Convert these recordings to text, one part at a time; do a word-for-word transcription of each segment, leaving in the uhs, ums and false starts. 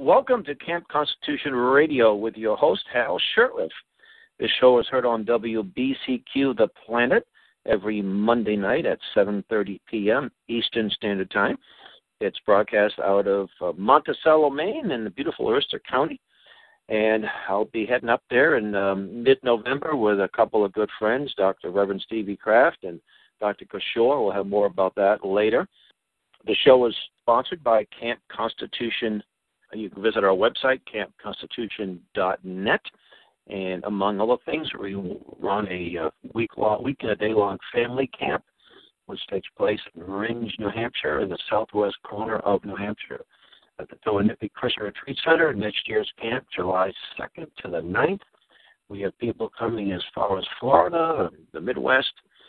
welcome to Camp Constitution Radio with your host, Hal Shurtleff. This show is heard on W B C Q The Planet every Monday night at seven thirty p.m. Eastern Standard Time. It's broadcast out of uh, Monticello, Maine, in the beautiful Aroostook County. And I'll be heading up there in um, mid-November with a couple of good friends, Doctor Reverend Stevie Kraft and Doctor Kishore. We'll have more about that later. The show is sponsored by Camp Constitution. You can visit our website, camp constitution dot net. And among other things, we run a uh, week-long, week and a day-long family camp, which takes place in Ringe, New Hampshire, in the southwest corner of New Hampshire, at the Philanthropic Christian Retreat Center. Next year's camp, July second to the ninth. We have people coming as far as Florida, the Midwest,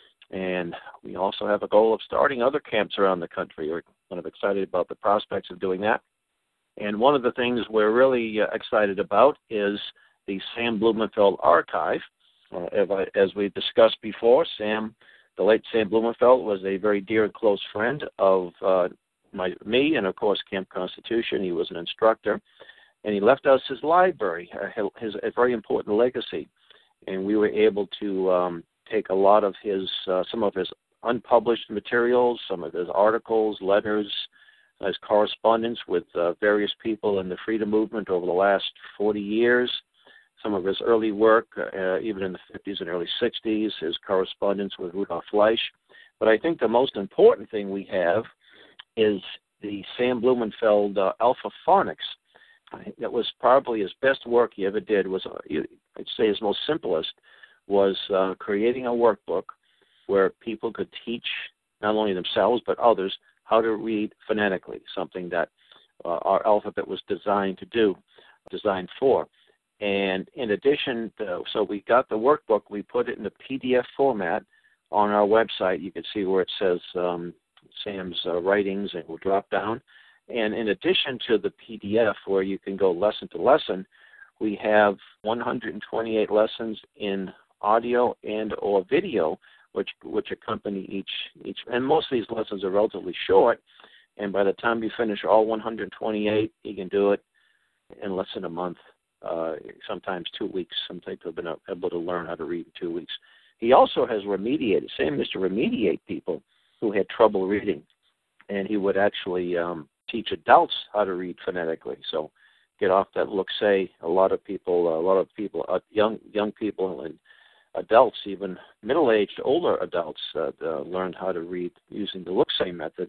and we also have a goal of starting other camps around the country. We're kind of excited about the prospects of doing that. And one of the things we're really uh, excited about is the Sam Blumenfeld Archive. Uh, as, I, as we discussed before, Sam, the late Sam Blumenfeld, was a very dear and close friend of uh, my, me and, of course, Camp Constitution. He was an instructor, and he left us his library, uh, his, a very important legacy. And we were able to um, take a lot of his, uh, some of his unpublished materials, some of his articles, letters, his correspondence with uh, various people in the freedom movement over the last forty years, some of his early work, uh, even in the fifties and early sixties, his correspondence with Rudolf Fleisch. But I think the most important thing we have is the Sam Blumenfeld uh, Alpha Phonics. That was probably his best work he ever did. Was uh, I'd say his most simplest was uh, creating a workbook where people could teach not only themselves but others how to read phonetically, something that uh, our alphabet was designed to do, designed for. And in addition, to, so we got the workbook, we put it in the P D F format on our website. You can see where it says um, Sam's uh, writings, and we'll drop down. And in addition to the P D F, where you can go lesson to lesson, we have one hundred twenty-eight lessons in audio and or video, which which accompany each each. And most of these lessons are relatively short. And by the time you finish all one hundred twenty-eight, you can do it in less than a month. Uh, sometimes two weeks. Some people have been able to learn how to read in two weeks. He also has remediated, Sam used to remediate people who had trouble reading, and he would actually um, teach adults how to read phonetically. So get off that look-say. A lot of people, a lot of people, uh, young young people and adults, even middle-aged, older adults, uh, uh, learned how to read using the look-say method,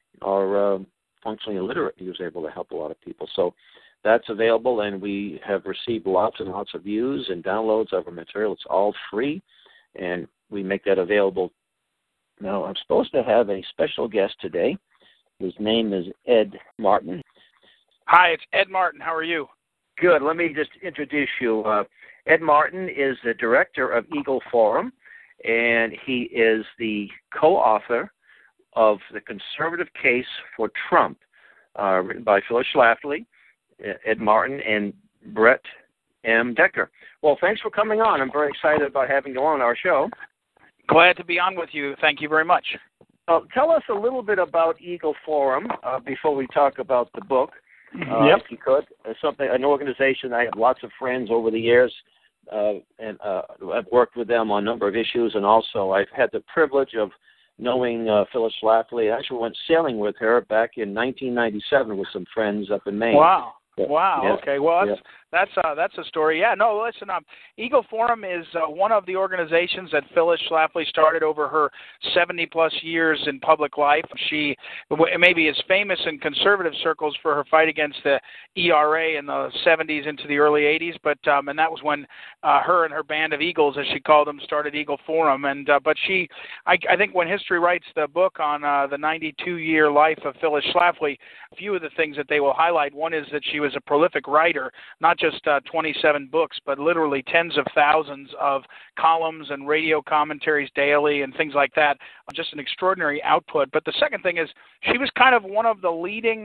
are uh, functionally illiterate. He was able to help a lot of people. So that's available, and we have received lots and lots of views and downloads of our material. It's all free, and we make that available. Now, I'm supposed to have a special guest today. His name is Ed Martin. Hi, it's Ed Martin. How are you? Good. Let me just introduce you. Uh, Ed Martin is the director of Eagle Forum, and he is the co-author of The Conservative Case for Trump, uh, written by Phyllis Schlafly, Ed Martin, and Brett M. Decker. Well, thanks for coming on. I'm very excited about having you on our show. Glad to be on with you. Thank you very much. Uh, tell us a little bit about Eagle Forum uh, before we talk about the book, uh, yep. if you could. Uh, something, an organization. I have lots of friends over the years, uh, and uh, I've worked with them on a number of issues, and also I've had the privilege of knowing uh, Phyllis Schlafly. I actually went sailing with her back in nineteen ninety-seven with some friends up in Maine. Wow. Wow. Yeah. Okay. Well, that's yeah. that's uh, that's a story. Yeah. No. Listen. Um, Eagle Forum is uh, one of the organizations that Phyllis Schlafly started over her seventy plus years in public life. She maybe is famous in conservative circles for her fight against the E R A in the seventies into the early eighties. But um, and that was when uh, her and her band of Eagles, as she called them, started Eagle Forum. And uh, but she, I, I think, when history writes the book on uh, the ninety-two year life of Phyllis Schlafly, a few of the things that they will highlight. One is that she was a prolific writer, not just uh, twenty-seven books, but literally tens of thousands of columns and radio commentaries daily and things like that. Just an extraordinary output. But the second thing is she was kind of one of the leading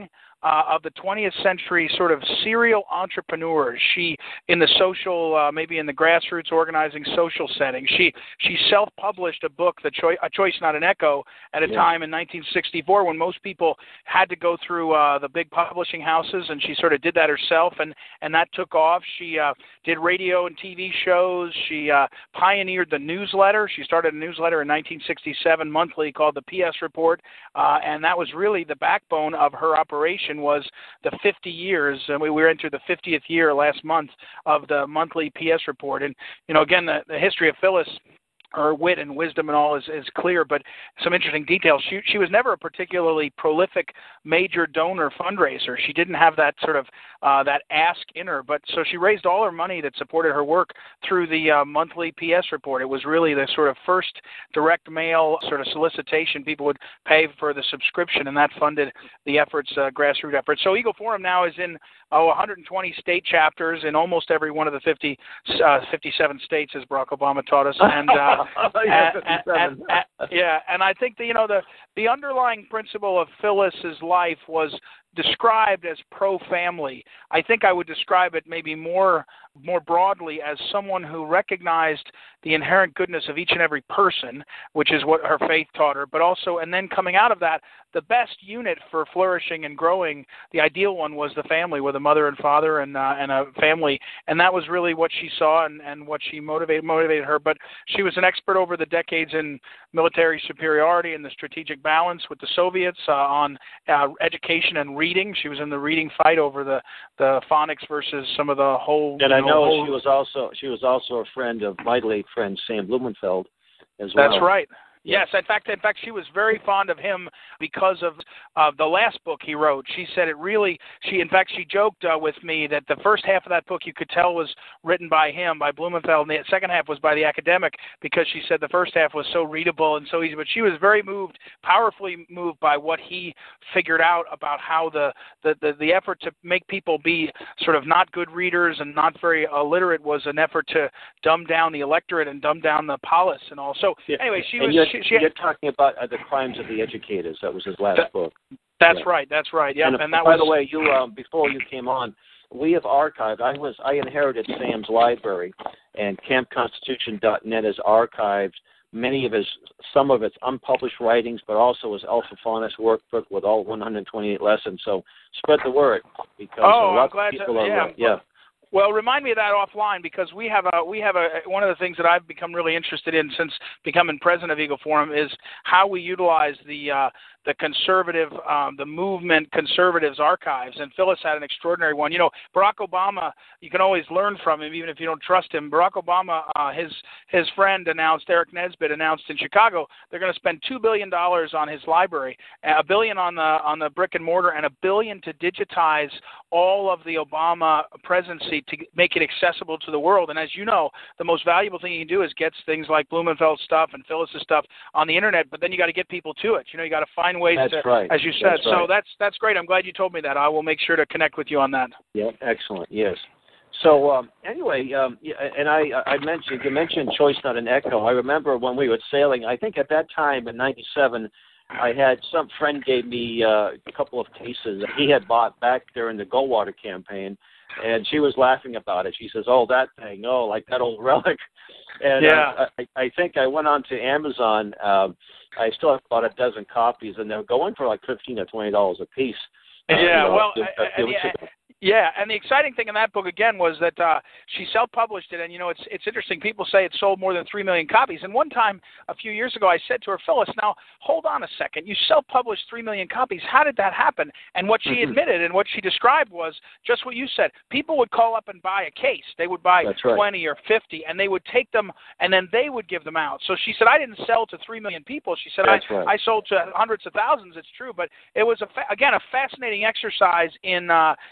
uh, of the twentieth century sort of serial entrepreneurs. She, in the social, uh, maybe in the grassroots organizing social setting, she she self-published a book, the Choi- A Choice Not an Echo, at a yeah. time in nineteen sixty-four when most people had to go through uh, the big publishing houses, and she sort of did that herself, and, and that took off. She uh, did radio and T V shows. She uh, pioneered the newsletter. She started a newsletter in nineteen sixty-seven, monthly, called the P S Report, uh, and that was really the backbone of her operation, was the fifty years, and we were into the fiftieth year last month of the monthly P S Report. And, you know, again, the, the history of Phyllis, her wit and wisdom and all is, is clear, but some interesting details. She she was never a particularly prolific major donor fundraiser. She didn't have that sort of uh, that ask in her, but so she raised all her money that supported her work through the uh, monthly P S Report. It was really the sort of first direct mail sort of solicitation. People would pay for the subscription, and that funded the efforts, uh, grassroots efforts. So Eagle Forum now is in oh, one hundred twenty state chapters in almost every one of the fifty, uh, fifty-seven states, as Barack Obama taught us, and uh, yeah, and, and, and, yeah, and I think the you know the the underlying principle of Phyllis's life was described as pro-family. I think I would describe it maybe more more broadly as someone who recognized the inherent goodness of each and every person, which is what her faith taught her, but also, and then coming out of that, the best unit for flourishing and growing, the ideal one, was the family, with a mother and father and uh, and a family, and that was really what she saw and, and what she motivated motivated her. But she was an expert over the decades in military superiority and the strategic balance with the Soviets, uh, on uh, education and reading. She was in the reading fight over the, the phonics versus some of the whole. And I know, know whole, she was also she was also a friend of my late friend Sam Blumenfeld as well. That's right. Yes, in fact, in fact, she was very fond of him because of uh, the last book he wrote. She said it really. She, in fact, she joked uh, with me that the first half of that book you could tell was written by him, by Blumenfeld, and the second half was by the academic, because she said the first half was so readable and so easy. But she was very moved, powerfully moved by what he figured out about how the the the, the effort to make people be sort of not good readers and not very illiterate was an effort to dumb down the electorate and dumb down the polis and all. So yeah. anyway, she and was. You're, she, she, you're talking about uh, the crimes of the educators. That was his last that, book. That's yeah. right. That's right. Yeah. And, and that by was. the way, you um, before you came on, we have archived. I was I inherited Sam's library, and camp constitution dot net has archived many of his some of its unpublished writings, but also his Alpha Faunus workbook with all one hundred twenty-eight lessons. So spread the word, because oh, a lot I'm glad of people to, are yeah. yeah. Well, remind me of that offline, because we have a we have a one of the things that I've become really interested in since becoming president of Eagle Forum is how we utilize the uh, the conservative, um, the movement conservatives archives. And Phyllis had an extraordinary one. You know, Barack Obama, you can always learn from him, even if you don't trust him. Barack Obama, uh, his his friend announced, Eric Nesbitt announced in Chicago, they're going to spend two billion dollars on his library, a billion on the on the brick and mortar, and a billion to digitize all of the Obama presidency to make it accessible to the world. And as you know, the most valuable thing you can do is get things like Blumenfeld's stuff and Phyllis's stuff on the internet, but then you got to get people to it. You know, you got to find ways that's to, right. as you said. That's so right. that's that's great. I'm glad you told me that. I will make sure to connect with you on that. Yeah, excellent. Yes. So um, anyway, um, and I, I mentioned you mentioned Choice Not an Echo. I remember when we were sailing. I think at that time in ninety-seven, I had some friend gave me uh, a couple of cases that he had bought back during the Goldwater campaign, and she was laughing about it. She says, "Oh, that thing, oh, like that old relic." And yeah. uh, I, I think I went on to Amazon. Um, I still have about a dozen copies, and they're going for like fifteen or twenty dollars a piece. Yeah, uh, you know, well, a, a few weeks ago. Yeah, and the exciting thing in that book, again, was that uh, she self-published it, and, you know, it's it's interesting. People say it sold more than three million copies, and one time, a few years ago, I said to her, Phyllis, now, hold on a second. You self-published three million copies. How did that happen? And what she Mm-hmm. admitted and what she described was just what you said. People would call up and buy a case. They would buy That's right. twenty or fifty, and they would take them, and then they would give them out. So she said, I didn't sell to three million people. She said, I, right. I sold to hundreds of thousands. It's true, but it was, a fa- again, a fascinating exercise in uh, in the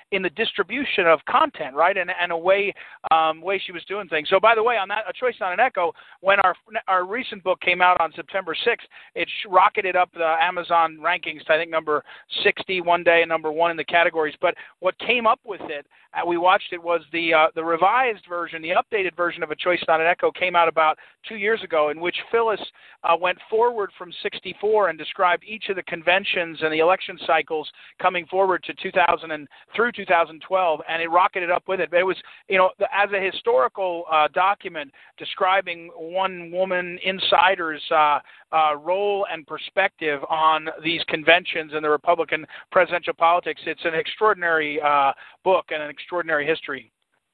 distribution of content, right, and and a way um, way she was doing things. So, by the way, on that, A Choice Not an Echo, when our our recent book came out on September sixth, it rocketed up the Amazon rankings to, I think, number sixty one day and number one in the categories. But what came up with it, uh, we watched it, was the uh, the revised version, the updated version of A Choice Not an Echo came out about two years ago, in which Phyllis uh, went forward from sixty-four and described each of the conventions and the election cycles coming forward to two thousand and through two thousand twelve, and it rocketed up with it. But it was, you know, as a historical uh, document describing one woman insider's uh, uh, role and perspective on these conventions and the Republican presidential politics, it's an extraordinary uh, book and an extraordinary history.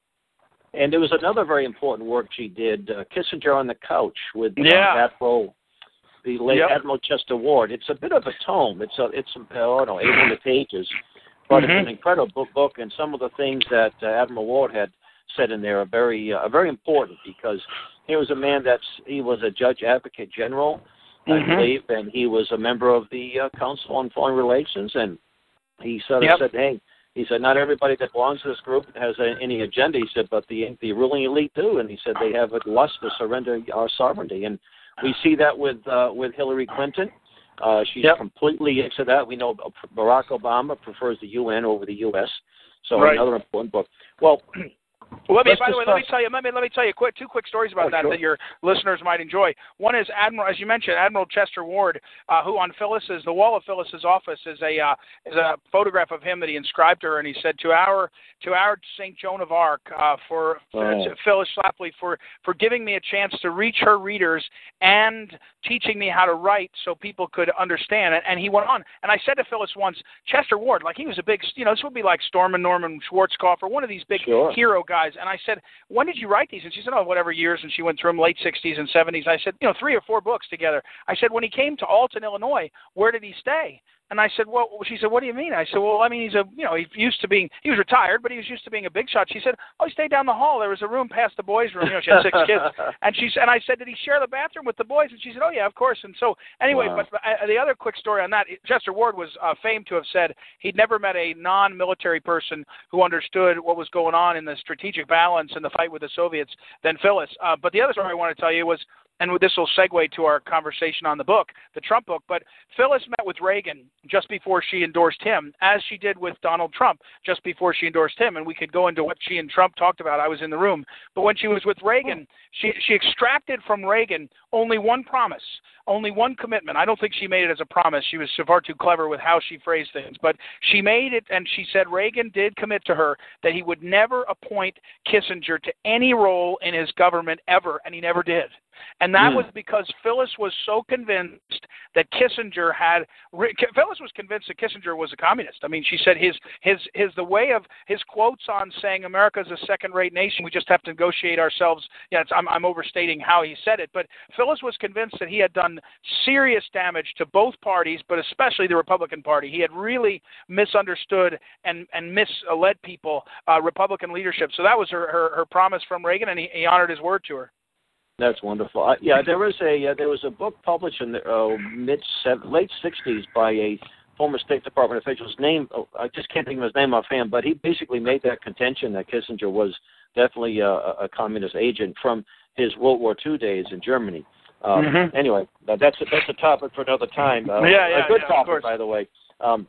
And there was another very important work she did, uh, Kissinger on the Couch, with uh, yeah. Admiral, the late yep. Admiral Chester Ward. It's a bit of a tome. It's a, it's a, I don't know, eight hundred pages, but mm-hmm. it's an incredible book. And some of the things that uh, Admiral Ward had said in there are very, uh, very important, because he was a man that's he was a judge advocate general, mm-hmm. I believe, and he was a member of the uh, Council on Foreign Relations, and he sort of yep. said, hey. He said, not everybody that belongs to this group has a, any agenda. He said, but the the ruling elite do. And he said they have a lust to surrender our sovereignty. And we see that with uh, with Hillary Clinton. Uh, she's yep. completely into that. We know Barack Obama prefers the U N over the U S. So right. another important book. Well, well let me, let's by discuss. the way, let me tell you. Let me let me tell you quick two quick stories about oh, that sure. that your listeners might enjoy. One is Admiral, as you mentioned, Admiral Chester Ward, uh, who on Phyllis's the wall of Phyllis's office is a uh, is a photograph of him that he inscribed to her, and he said, to our to our Saint Joan of Arc, uh, for oh. uh, Phyllis Schlafly, for for giving me a chance to reach her readers and teaching me how to write so people could understand it. And he went on, and I said to Phyllis once, Chester Ward, like he was a big, you know, this would be like Stormin Norman Schwarzkopf or one of these big sure. hero guys. And I said, when did you write these? And she said, oh, whatever years. And she went through them, late sixties and seventies. I said, you know, three or four books together. I said, when he came to Alton, Illinois, where did he stay? And I said, well, she said, what do you mean? I said, well, I mean, he's a, you know, he's used to being, he was retired, but he was used to being a big shot. She said, oh, he stayed down the hall. There was a room past the boys' room. You know, she had six kids. And she said, and I said, did he share the bathroom with the boys? And she said, oh, yeah, of course. And so anyway, wow. but uh, the other quick story on that, Chester Ward was uh, famed to have said he'd never met a non-military person who understood what was going on in the strategic balance in the fight with the Soviets than Phyllis. Uh, but the other story I want to tell you was, and this will segue to our conversation on the book, the Trump book, but Phyllis met with Reagan just before she endorsed him, as she did with Donald Trump just before she endorsed him, and we could go into what she and Trump talked about. I was in the room. But when she was with Reagan, she, she extracted from Reagan only one promise, only one commitment. I don't think she made it as a promise. She was far too clever with how she phrased things. But she made it, and she said Reagan did commit to her that he would never appoint Kissinger to any role in his government ever, and he never did. And that mm. was because Phyllis was so convinced that Kissinger had – Phyllis was convinced that Kissinger was a communist. I mean, she said his his his the way of his quotes on saying America's a second-rate nation, we just have to negotiate ourselves. Yeah, it's, I'm, I'm overstating how he said it. But Phyllis was convinced that he had done serious damage to both parties, but especially the Republican Party. He had really misunderstood and, and misled people, uh, Republican leadership. So that was her, her, her promise from Reagan, and he, he honored his word to her. That's wonderful. Uh, yeah, there was a uh, there was a book published in the uh, mid late sixties by a former State Department official. His name, oh, I just can't think of his name offhand, but he basically made that contention that Kissinger was definitely a, a communist agent from his World War Two days in Germany. Um, mm-hmm. Anyway, uh, that's a, that's a topic for another time. Uh, yeah, yeah, a good yeah, topic, by the way. Um,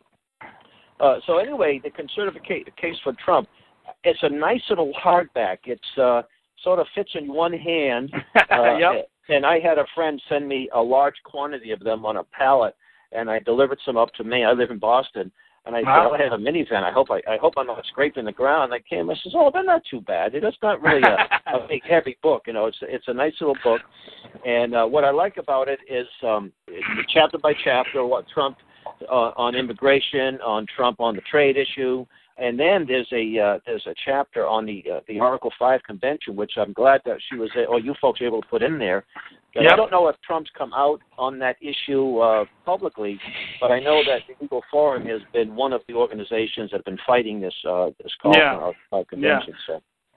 uh, so anyway, the conservative case for Trump. It's a nice little hardback. It's uh, sort of fits in one hand. Uh, yep. And I had a friend send me a large quantity of them on a pallet, and I delivered some up to me. I live in Boston, and I wow. said, oh, I have a minivan. I hope I, I hope I'm not scraping the ground. And I came. I says, oh, they're not too bad. It's not really a, a big, heavy book. You know, it's it's a nice little book. And uh, what I like about it is um, chapter by chapter, what Trump uh, on immigration, on Trump on the trade issue. And then there's a uh, there's a chapter on the uh, the Article Five Convention, which I'm glad that she was, or you folks were able to put in there. Yep. I don't know if Trump's come out on that issue uh, publicly, but I know that the Eagle Forum has been one of the organizations that have been fighting this uh, this call yeah. for our, our convention. Yeah. So.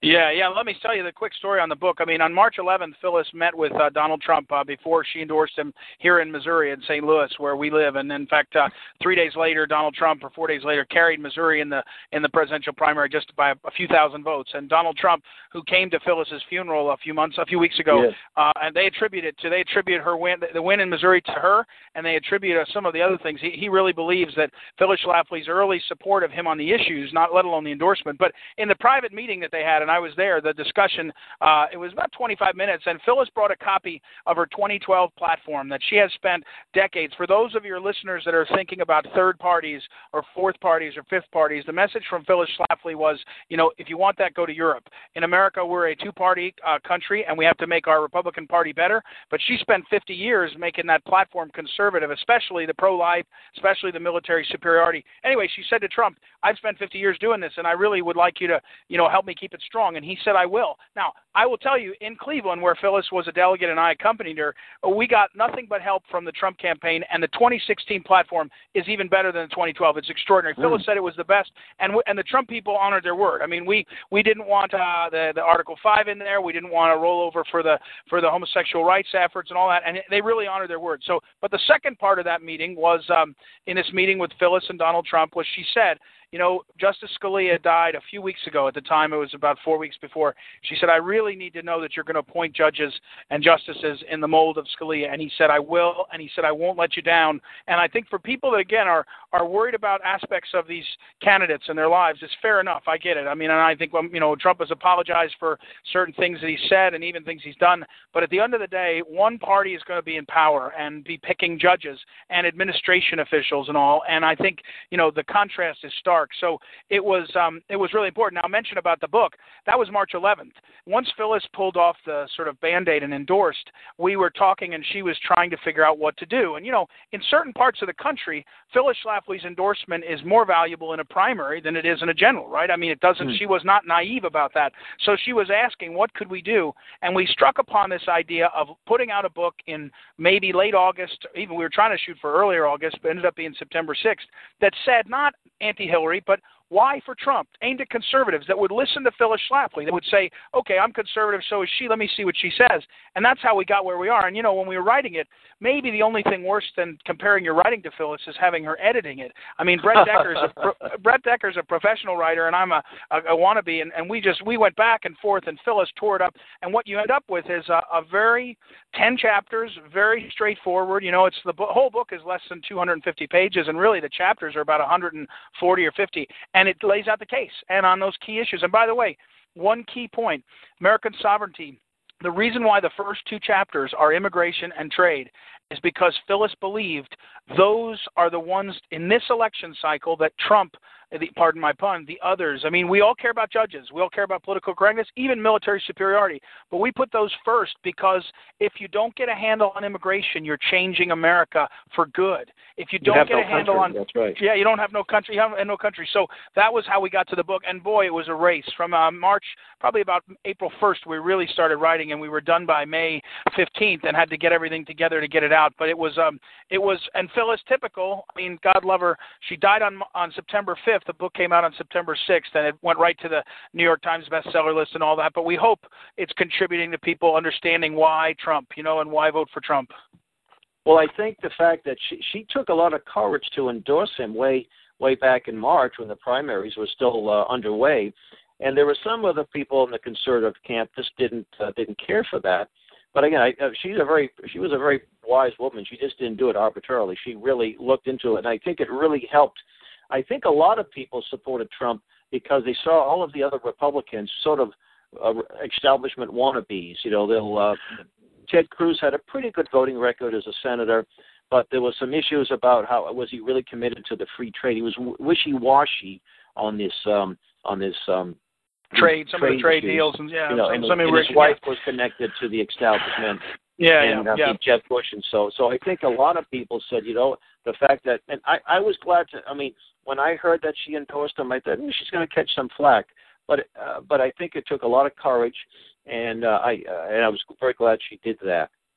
Yeah, yeah. Let me tell you the quick story on the book. I mean, on March eleventh, Phyllis met with uh, Donald Trump uh, before she endorsed him here in Missouri, in Saint Louis, where we live. And in fact, uh, three days later, Donald Trump, or four days later, carried Missouri in the in the presidential primary just by a, a few thousand votes. And Donald Trump, who came to Phyllis's funeral a few months, a few weeks ago, yes. uh, and they attribute it to they attribute her win, the win in Missouri, to her, and they attribute uh, some of the other things. He, he really believes that Phyllis Schlafly's early support of him on the issues, not let alone the endorsement, but in the private meeting that they had, and I was there, the discussion, uh, it was about twenty-five minutes, and Phyllis brought a copy of her twenty twelve platform that she has spent decades. For those of your listeners that are thinking about third parties or fourth parties or fifth parties, the message from Phyllis Schlafly was, you know, if you want that, go to Europe. In America, we're a two-party uh, country, and we have to make our Republican Party better, but she spent fifty years making that platform conservative, especially the pro-life, especially the military superiority. Anyway, she said to Trump, I've spent fifty years doing this, and I really would like you to, you know, help me keep it strong. And he said, I will. Now, I will tell you, in Cleveland, where Phyllis was a delegate and I accompanied her, we got nothing but help from the Trump campaign, and the twenty sixteen platform is even better than the twenty twelve. It's extraordinary. Mm. Phyllis said it was the best, and w- and the Trump people honored their word. I mean, we, we didn't want uh, the, the Article five in there. We didn't want to roll over for the for the homosexual rights efforts and all that, and they really honored their word. So, but the second part of that meeting was, um, in this meeting with Phyllis and Donald Trump, was she said, you know, Justice Scalia died a few weeks ago. At the time, it was about four weeks before. She said, I really need to know that you're going to appoint judges and justices in the mold of Scalia. And he said, I will. And he said, I won't let you down. And I think for people that, again, are, are worried about aspects of these candidates and their lives, it's fair enough. I get it. I mean, and I think, you know, Trump has apologized for certain things that he said and even things he's done. But at the end of the day, one party is going to be in power and be picking judges and administration officials and all. And I think, you know, the contrast is stark. So it was um, it was really important. Now, mention about the book. That was March eleventh. Once Phyllis pulled off the sort of Band-Aid and endorsed, we were talking, and she was trying to figure out what to do. And, you know, in certain parts of the country, Phyllis Schlafly's endorsement is more valuable in a primary than it is in a general, right? I mean, it doesn't. Mm. She was not naive about that. So she was asking, what could we do? And we struck upon this idea of putting out a book in maybe late August. Even we were trying to shoot for earlier August, but ended up being September sixth, that said not anti-Hillary, but why for Trump, aimed at conservatives that would listen to Phyllis Schlafly, that would say, okay, I'm conservative, so is she, let me see what she says. And that's how we got where we are. And, you know, when we were writing it, maybe the only thing worse than comparing your writing to Phyllis is having her editing it. I mean, Brett Decker's a, pro, Brett Decker's a professional writer, and I'm a, a, a wannabe, and, and we just, we went back and forth, and Phyllis tore it up. And what you end up with is a, a very, ten chapters, very straightforward. You know, it's the bo- whole book is less than two hundred fifty pages, and really the chapters are about one hundred forty or fifty. And it lays out the case and on those key issues. And by the way, one key point, American sovereignty, the reason why the first two chapters are immigration and trade is because Phyllis believed those are the ones in this election cycle that Trump, the, pardon my pun, the others. I mean, we all care about judges. We all care about political correctness, even military superiority. But we put those first because if you don't get a handle on immigration, you're changing America for good. If you don't you get no a handle country. on, That's right. yeah, you don't have no country. You have no country. So that was how we got to the book. And boy, it was a race from uh, March, probably about April first. We really started writing, and we were done by May fifteenth, and had to get everything together to get it out. But it was, um, it was, and Phyllis, typical. I mean, God love her. She died on on September fifth. The book came out on September sixth, and it went right to the New York Times bestseller list and all that. But we hope it's contributing to people understanding why Trump, you know, and why vote for Trump. Well, I think the fact that she, she took a lot of courage to endorse him way way back in March when the primaries were still uh, underway, and there were some other people in the conservative camp just didn't uh, didn't care for that. But again, I, uh, she's a very she was a very wise woman. She just didn't do it arbitrarily. She really looked into it, and I think it really helped. I think a lot of people supported Trump because they saw all of the other Republicans sort of uh, establishment wannabes. You know, they'll. Uh, Ted Cruz had a pretty good voting record as a senator, but there were some issues about how was he really committed to the free trade. He was wishy-washy on this um, on this um, trade, some trade of the trade issues. deals, and yeah, you know, some, and, some and rich, his wife yeah. was connected to the establishment. Yeah, and, yeah, uh, yeah. Jeb Bush, and so so I think a lot of people said, you know, the fact that, and I, I was glad to. I mean, when I heard that she endorsed him, I thought mm, she's going to catch some flack, but uh, but I think it took a lot of courage, and uh, I uh, and I was very glad she did that.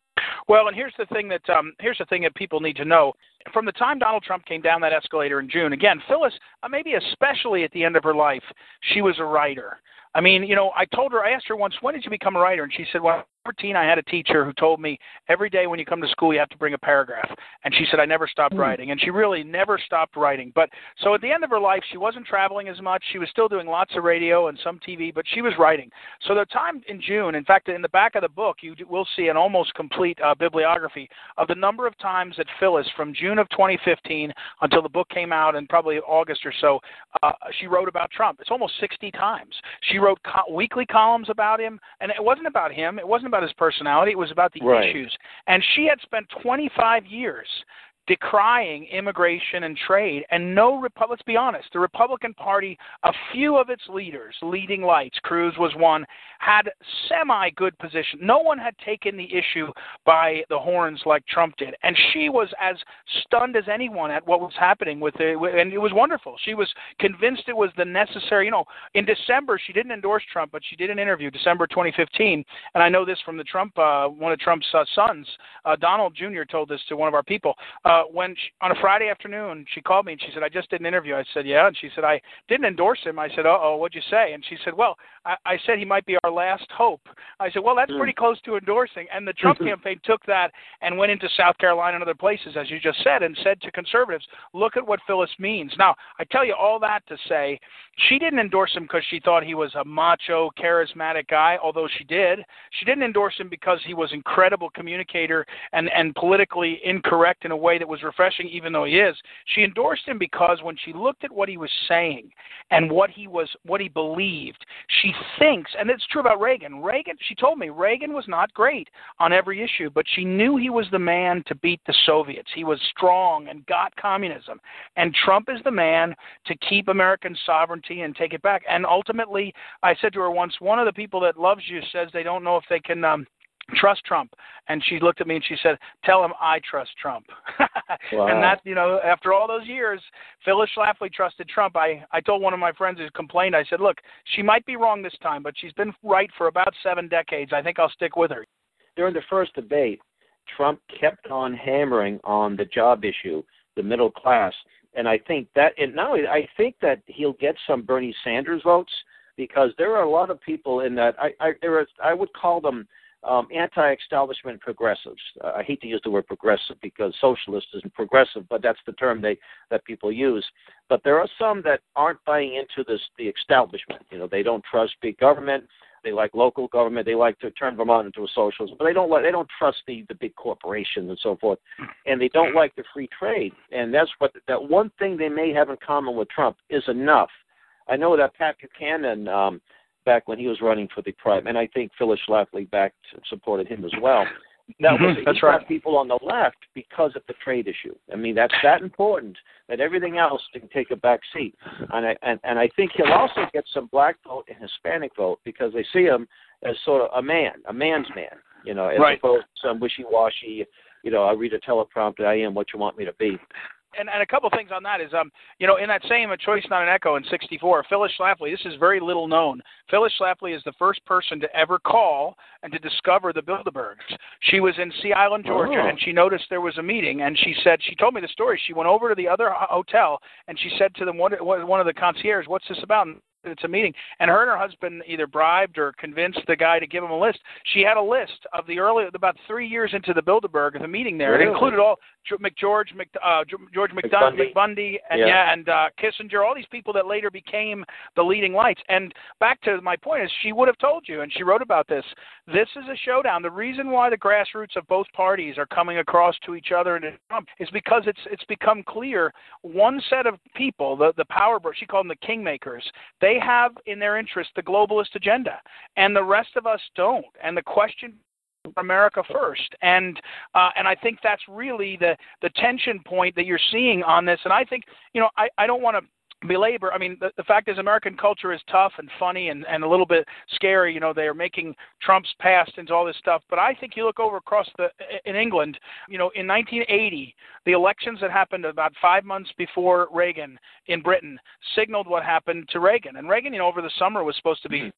Well, and here's the thing that um, here's the thing that people need to know. From the time Donald Trump came down that escalator in June, again, Phyllis, uh, maybe especially at the end of her life, she was a writer. I mean, you know, I told her, I asked her once, when did you become a writer? And she said, well, fourteen, I had a teacher who told me every day when you come to school, you have to bring a paragraph. And she said, I never stopped mm. writing. And she really never stopped writing. But so at the end of her life, she wasn't traveling as much. She was still doing lots of radio and some T V, but she was writing. So the time in June, in fact, in the back of the book, you will see an almost complete uh, bibliography of the number of times that Phyllis, from June of twenty fifteen until the book came out in probably August or so, uh, she wrote about Trump. It's almost sixty times. She wrote co- weekly columns about him, and it wasn't about him. It wasn't about his personality. It was about the right. issues. And she had spent twenty-five years decrying immigration and trade, and no, let's be honest, the Republican Party, a few of its leaders, leading lights, Cruz was one, had semi-good position. No one had taken the issue by the horns like Trump did, and she was as stunned as anyone at what was happening with it, and it was wonderful. She was convinced it was the necessary, you know, in December, she didn't endorse Trump, but she did an interview, December twenty fifteen, and I know this from the Trump, uh, one of Trump's uh, sons, uh, Donald Junior told this to one of our people, uh, Uh, when she, on a Friday afternoon, she called me and she said, I just did an interview. I said, yeah. And she said, I didn't endorse him. I said, uh-oh, what'd you say? And she said, well, I, I said he might be our last hope. I said, well, that's pretty close to endorsing. And the Trump campaign took that and went into South Carolina and other places, as you just said, and said to conservatives, look at what Phyllis means. Now, I tell you all that to say she didn't endorse him because she thought he was a macho, charismatic guy, although she did. She didn't endorse him because he was an incredible communicator and, and politically incorrect in a way that was refreshing, even though he is. She endorsed him because when she looked at what he was saying and what he was, what he believed, she thinks, and it's true about Reagan. Reagan, she told me, Reagan was not great on every issue, but she knew he was the man to beat the Soviets. He was strong and got communism, and Trump is the man to keep American sovereignty and take it back. And ultimately, I said to her once, one of the people that loves you says they don't know if they can um, trust Trump. And she looked at me and she said, tell him I trust Trump. Wow. And that, you know, after all those years, Phyllis Schlafly trusted Trump. I, I told one of my friends who complained, I said, look, she might be wrong this time, but she's been right for about seven decades. I think I'll stick with her. During the first debate, Trump kept on hammering on the job issue, the middle class. And I think that, and now I think that he'll get some Bernie Sanders votes, because there are a lot of people in that, I, I, there is, I would call them Um, anti-establishment progressives. Uh, I hate to use the word progressive because socialist isn't progressive, but that's the term they that people use. But there are some that aren't buying into this the establishment. You know, they don't trust big government. They like local government. They like to turn Vermont into a socialism, but they don't like they don't trust the the big corporations and so forth, and they don't like the free trade. And that's what that one thing they may have in common with Trump is enough. I know that Pat Buchanan. Um, back when he was running for the prime, and I think Phyllis Schlafly backed supported him as well. That was mm-hmm, that's he right. got people on the left because of the trade issue. I mean, that's that important that everything else can take a back seat. And I and, and I think he'll also get some black vote and Hispanic vote because they see him as sort of a man, a man's man, you know, as right. opposed to some wishy-washy, you know, I read a teleprompter, I am what you want me to be. And, and a couple things on that is, um, you know, in that same A Choice Not an Echo in sixty-four, Phyllis Schlafly, this is very little known. Phyllis Schlafly is the first person to ever call and to discover the Bilderbergs. She was in Sea Island, Georgia, oh. and she noticed there was a meeting, and she said, she told me the story. She went over to the other hotel, and she said to them, one, one of the concierge, what's this about? It's a meeting. And her and her husband either bribed or convinced the guy to give him a list. She had a list of the early, about three years into the Bilderberg, the meeting there. Really? It included all McGeorge, Mc, uh, George McDun- McBundy, McBundy and, yeah. yeah, and uh, Kissinger, all these people that later became the leading lights. And back to my point is she would have told you, and she wrote about this, this is a showdown. The reason why the grassroots of both parties are coming across to each other and Trump is because it's it's become clear one set of people, the, the power, she called them the kingmakers, they have in their interest the globalist agenda, and the rest of us don't. And the question America first, and uh, and I think that's really the the tension point that you're seeing on this. And I think, you know, I, I don't want to belabor. I mean, the, the fact is American culture is tough and funny and, and a little bit scary. You know, they are making Trump's past into all this stuff. But I think you look over across the in England, you know, in nineteen eighty, the elections that happened about five months before Reagan in Britain signaled what happened to Reagan. And Reagan, you know, over the summer was supposed to be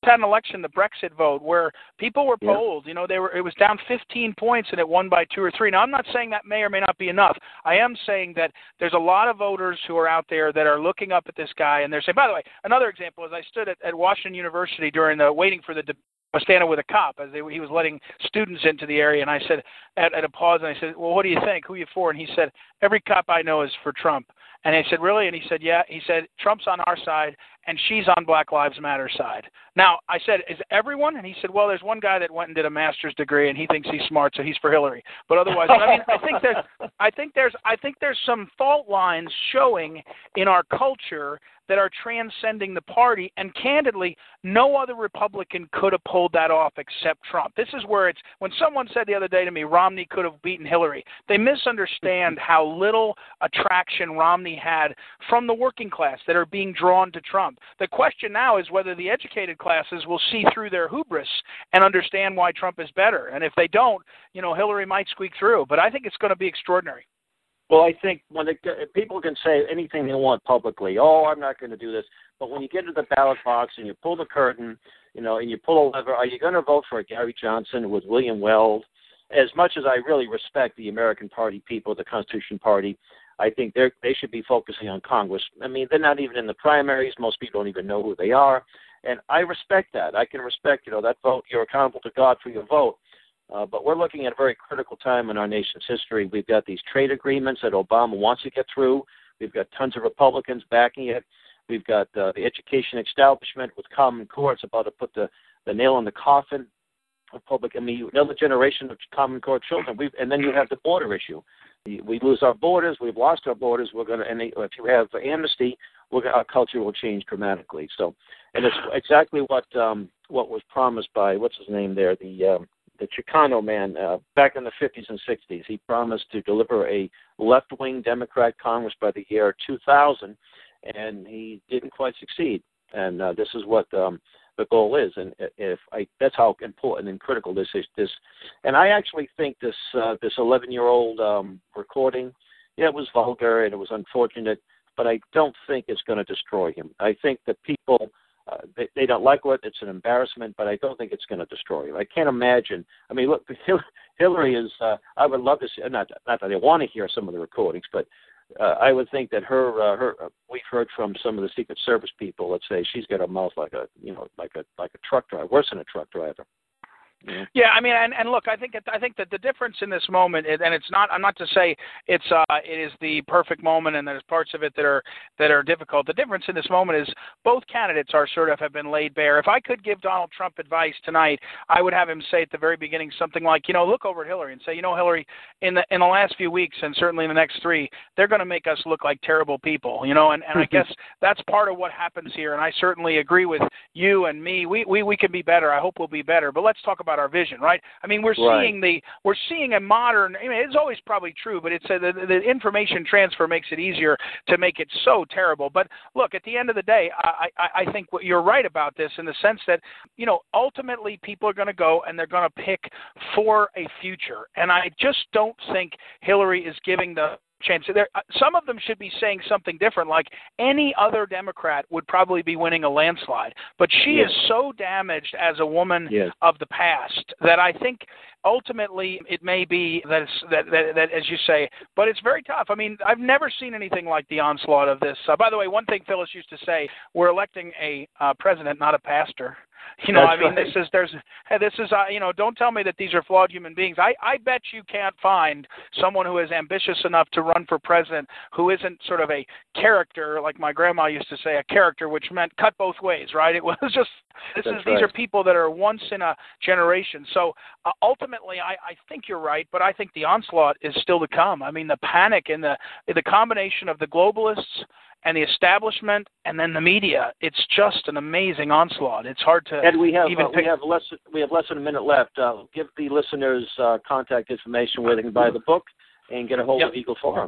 had an election, the Brexit vote, where people were polled. Yeah. You know, they were it was down fifteen points and it won by two or three. Now, I'm not saying that may or may not be enough. I am saying that there's a lot of voters who are out there that are looking up at this guy and they're saying. By the way, another example is I stood at, at Washington University during the waiting for the. I was standing with a cop as they, he was letting students into the area, and I said at, at a pause, and I said, "Well, what do you think? Who are you for?" And he said, "Every cop I know is for Trump." And I said, "Really?" And he said, "Yeah." He said, "Trump's on our side, and she's on Black Lives Matter side." Now, I said, "Is everyone?" And he said, "Well, there's one guy that went and did a master's degree, and he thinks he's smart, so he's for Hillary." But otherwise, I mean, I think there's, I think there's, I think there's some fault lines showing in our culture that are transcending the party, and candidly, no other Republican could have pulled that off except Trump. This is where it's, when someone said the other day to me, Romney could have beaten Hillary, they misunderstand how little attraction Romney had from the working class that are being drawn to Trump. The question now is whether the educated classes will see through their hubris and understand why Trump is better. And if they don't, you know, Hillary might squeak through. But I think it's going to be extraordinary. Well, I think when it, people can say anything they want publicly, oh, I'm not going to do this. But when you get to the ballot box and you pull the curtain, you know, and you pull a lever, are you going to vote for Gary Johnson with William Weld? As much as I really respect the American Party people, the Constitution Party, I think they they should be focusing on Congress. I mean, they're not even in the primaries. Most people don't even know who they are. And I respect that. I can respect, you know, that vote. You're accountable to God for your vote. Uh, but we're looking at a very critical time in our nation's history. We've got these trade agreements that Obama wants to get through. We've got tons of Republicans backing it. We've got uh, the education establishment with Common Core. It's about to put the, the nail in the coffin of public. I mean, another generation of Common Core children. We've, and then you have the border issue. We lose our borders. We've lost our borders. We're going to, and if you have amnesty, we're gonna, our culture will change dramatically. So, and it's exactly what um, what was promised by what's his name there, the um, the Chicano man uh, back in the fifties and sixties. He promised to deliver a left-wing Democrat Congress by the year two thousand, and he didn't quite succeed. And uh, this is what um, the goal is, and if I, that's how important and critical this is. This, and I actually think this uh, this eleven-year-old um, recording, yeah, it was vulgar and it was unfortunate, but I don't think it's going to destroy him. I think that people uh, they, they don't like it. It's an embarrassment, but I don't think it's going to destroy him. I can't imagine. I mean, look, Hillary is. Uh, I would love to see. Not not that I want to hear some of the recordings, but. Uh, I would think that her, uh, her. Uh, we've heard from some of the Secret Service people. Let's say she's got a mouth like a, you know, like a like a truck driver, worse than a truck driver. Yeah. yeah, I mean, and, and look, I think it, I think that the difference in this moment, is, and it's not, I'm not to say it's uh, it is the perfect moment, and there's parts of it that are that are difficult. The difference in this moment is both candidates are sort of have been laid bare. If I could give Donald Trump advice tonight, I would have him say at the very beginning something like, you know, look over at Hillary and say, you know, Hillary, in the in the last few weeks, and certainly in the next three, they're going to make us look like terrible people, you know, and, and I guess that's part of what happens here. And I certainly agree with you and me. We we we can be better. I hope we'll be better. But let's talk about our vision, right? I mean, we're right. seeing the we're seeing a modern. I mean, it's always probably true, but it's a, the, the information transfer makes it easier to make it so terrible. But look, at the end of the day, I, I, I think what you're right about this in the sense that, you know, ultimately people are going to go and they're going to pick for a future, and I just don't think Hillary is giving the chance. There, some of them should be saying something different, like any other Democrat would probably be winning a landslide. But she yes. is so damaged as a woman yes. of the past that I think ultimately it may be that, it's, that, that, that, as you say, but it's very tough. I mean, I've never seen anything like the onslaught of this. Uh, by the way, one thing Phyllis used to say, we're electing a uh, president, not a pastor. You know, That's I mean, right. this is, there's, this is, uh, you know, don't tell me that these are flawed human beings. I, I bet you can't find someone who is ambitious enough to run for president who isn't sort of a character, like my grandma used to say, a character, which meant cut both ways, right? It was just, this That's is, right. these are people that are once in a generation. So uh, ultimately, I, I think you're right, but I think the onslaught is still to come. I mean, the panic and the, the combination of the globalists and the establishment, and then the media. It's just an amazing onslaught. It's hard to and we have even uh, pick. we have less we have less than a minute left. Uh, give the listeners uh, contact information where they can buy the book and get a hold yep. of Eagle Forum.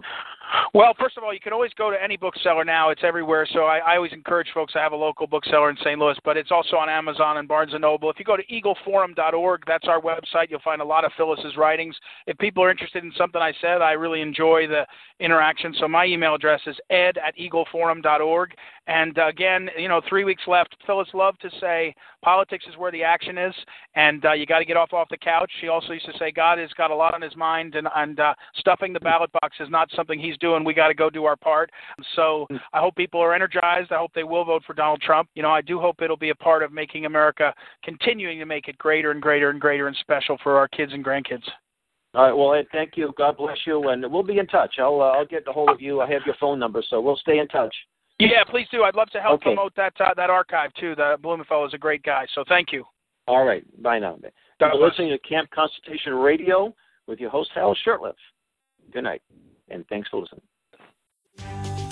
Well, first of all, you can always go to any bookseller now. It's everywhere. So I, I always encourage folks to have a local bookseller in Saint Louis, but it's also on Amazon and Barnes and Noble. If you go to eagle forum dot org, that's our website. You'll find a lot of Phyllis's writings. If people are interested in something I said, I really enjoy the interaction. So my email address is ed at eagle forum dot org. And uh, again, you know, three weeks left. Phyllis loved to say politics is where the action is, and uh, you got to get off off the couch. She also used to say God has got a lot on his mind, and, and uh, stuffing the ballot box is not something he's doing. We got to go do our part. So I hope people are energized. I hope they will vote for Donald Trump. You know, I do hope it'll be a part of making America, continuing to make it greater and greater and greater and special for our kids and grandkids. All right. Well, Ed, thank you. God bless you, and we'll be in touch. I'll uh, I'll get a hold of you. I have your phone number, so we'll stay in touch. Yeah, please do. I'd love to help Okay. promote that uh, that archive too. The Blumenfeld is a great guy, so thank you. All right. Bye now. God You're bless. listening to Camp Constitution Radio with your host, Hal Shurtleff. Good night, and thanks for listening.